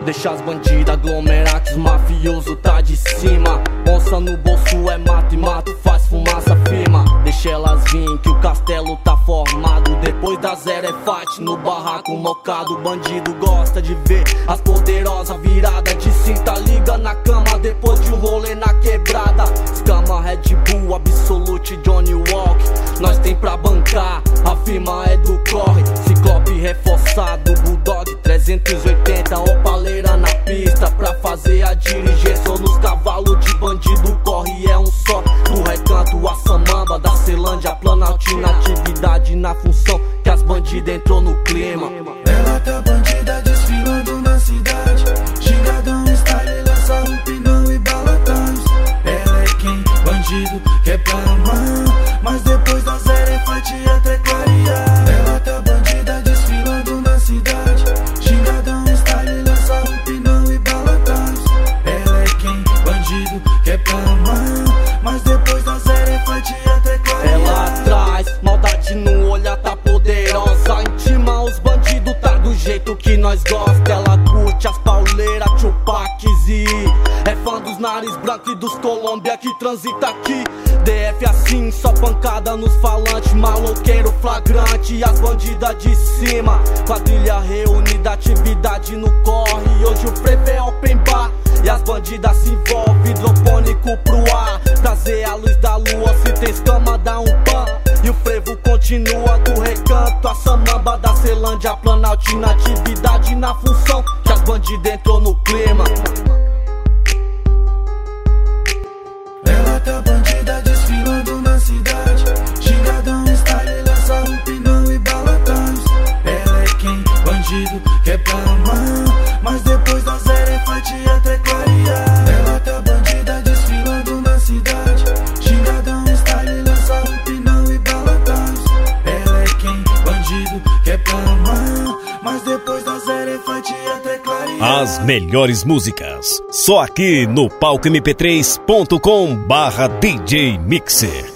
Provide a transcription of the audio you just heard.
Deixa as bandidas aglomerar que os mafiosos tá de cima. Onça no bolso é mato e mato faz fumaça firma. Deixa elas vir que o castelo tá formado. Depois da zero é fight no barraco mocado. Bandido gosta de ver as poderosas virada de cinta, liga na cama depois de um rolê na quebrada. Escama, Red Bull, Absolute, Johnny Walk. Nós tem pra bancar, a firma é do corre. Ciclope reforçado, Bulldog 380, opaleira na pista pra fazer a dirigência. Ou nos cavalos de bandido, corre é um só. Do Recanto a Samamba, da Celândia, Planaltina, atividade na função que as bandidas entrou no clima. Ela tá bandida desfilando na cidade, gingadão, style, lança um pinão e bala times. Ela é quem? Bandido, quer pra amar, mas depois da zero é fight até clarear. Ela tá bandida desfilando na cidade, gingadão, style, lança um pinão e bala times. Ela é quem? Bandido, quer pra amar, mas depois da zero é fight até clarear. Ela traz maldade no olhar, tá poderosa, intima os bandidos, tá do jeito que nós gosta. Ela curte as pauleiras, Tupacs e é fã dos nariz branco e dos Colômbia que transita aqui. DF assim, só pancada nos falantes, maloqueiro flagrante e as bandidas de cima. Quadrilha reunida, atividade no corre. Hoje o frevo é open bar e as bandidas se envolvem, hidropônico pro ar. Trazer a luz da lua, se tem escama dá um pan. E o frevo continua do Recanto a Samamba, da Celândia, Planaltina, atividade na função que as bandidas entrou no clima. Ela tá bandida desfilando na cidade, gingadão, style, lança um pinão e bala times. Ela é quem? Bandido, quer pra amar, mas depois da zero é fight até clarear. Ela tá bandida desfilando na cidade, gingadão, style, lança um pinão e bala times. Ela é quem? Bandido, quer pra amar, mas depois da zero é fight até clarear. As melhores músicas, só aqui no palcomp3.com/DJ Mixer.